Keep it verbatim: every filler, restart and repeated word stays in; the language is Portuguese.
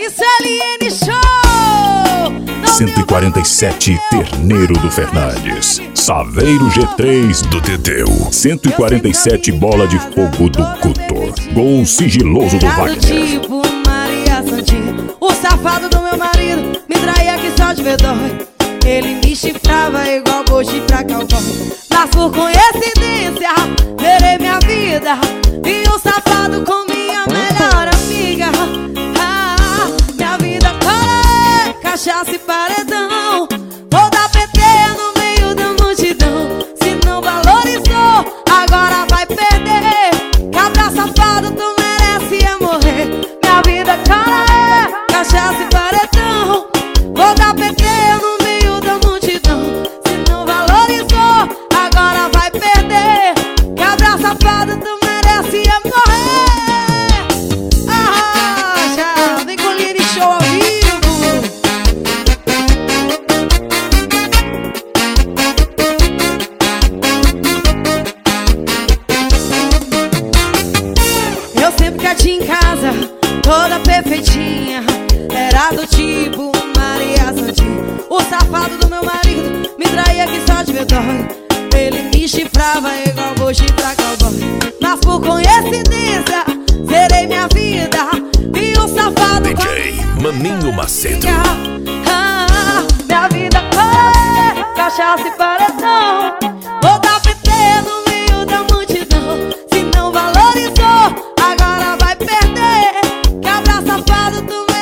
Isso é L N Show! cento e quarenta e sete Terneiro do Fernandes, Saveiro G três do Teteu, cento e quarenta e sete Bola de Fogo do Guto, Gol sigiloso do Wagner. Tipo Maria Santinha, o safado do meu marido me traía que só de verdade. Ele me chifrava igual boi pra cowboy. Mas por coincidência, verei minha vida e um safado com minha melhor amiga. Ah, minha vida para cachaça e paredão. Vou dar P T no meio da multidão. Se não valorizou, agora vai perder. Cabra safado, tu merece é morrer. Minha vida cara é cachaça e paredão. Vou dar P T no meio da multidão. Se não valorizou, agora vai perder. Cabra safado, tu merece é morrer. Ah, já vem com o L N Show ao vivo. Eu sempre quietinha em casa, toda perfeitinha. Era do tipo Maria Santinha, o safado do meu marido me traía que só de verdade. Ele me chifrava igual boi pra cowboy. Mas por coincidência, zerei minha vida. Vi um safado D J Maninho Macedo. Ah, minha vida é cachaça e paredão. Vou dar P T no meio da multidão. Se não valorizou, agora vai perder. Cabra safado, tu